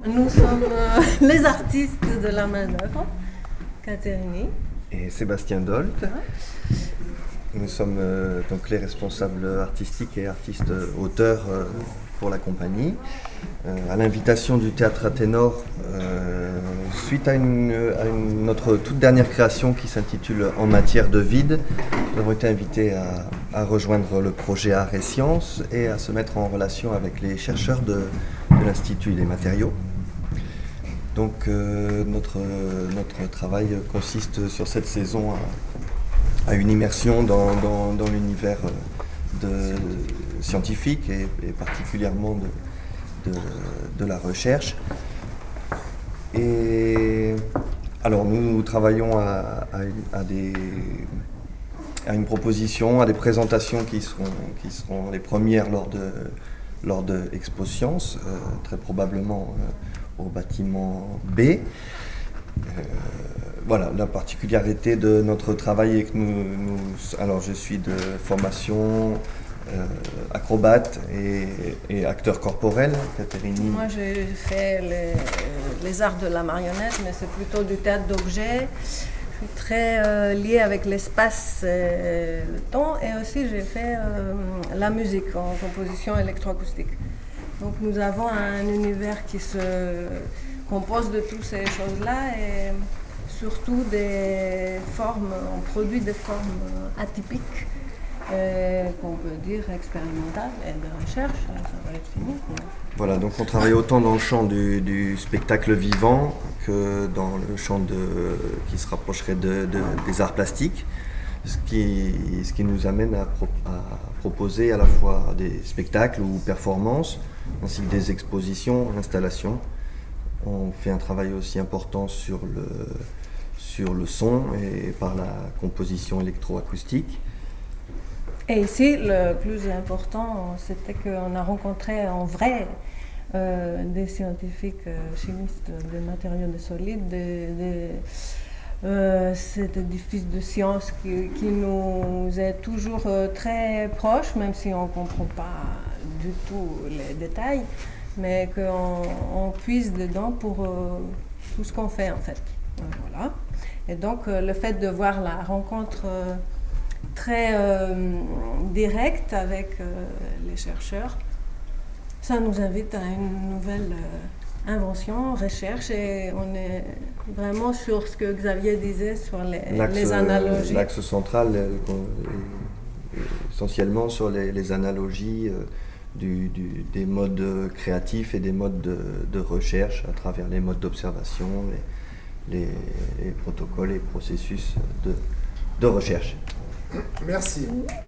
Nous sommes les artistes de la main-d'œuvre, Caterini et Sébastien Dolt. Nous sommes donc les responsables artistiques et artistes-auteurs pour la compagnie. À l'invitation du Théâtre Athénor, suite à notre toute dernière création qui s'intitule En matière de vide, nous avons été invités à rejoindre le projet Arts et Sciences et à se mettre en relation avec les chercheurs de l'Institut des matériaux. Donc notre travail consiste sur cette saison à une immersion dans l'univers scientifique et particulièrement de la recherche. Et alors nous travaillons à une proposition, à des présentations qui seront les premières lors de Expo Sciences, très probablement au bâtiment B. Voilà, la particularité de notre travail est que alors je suis de formation acrobate et acteur corporel, Caterini. Moi j'ai fait les arts de la marionnette, mais c'est plutôt du théâtre d'objets. Je suis très liée avec l'espace et le temps, et aussi j'ai fait la musique en composition électroacoustique. Donc nous avons un univers qui se compose de toutes ces choses-là et surtout des formes, on produit des formes atypiques qu'on peut dire expérimentales et de recherche, ça va être fini. Voilà, donc on travaille autant dans le champ du spectacle vivant que dans le champ qui se rapprocherait des arts plastiques, ce qui nous amène à proposer à la fois des spectacles ou performances, ainsi que des expositions, installations. On fait un travail aussi important sur le son et par la composition électroacoustique. Et ici, le plus important, c'était qu'on a rencontré en vrai des scientifiques chimistes des matériaux de solides, cet édifice de science qui nous est toujours très proche, même si on ne comprend pas du tout les détails, mais qu'on puise dedans pour tout ce qu'on fait en fait. Voilà. Et donc le fait de voir la rencontre très directe avec les chercheurs, ça nous invite à une nouvelle invention, recherche, et on est vraiment sur ce que Xavier disait sur les analogies. L'axe central essentiellement sur les analogies des modes créatifs et des modes de recherche à travers les modes d'observation, les protocoles et processus de recherche. Merci.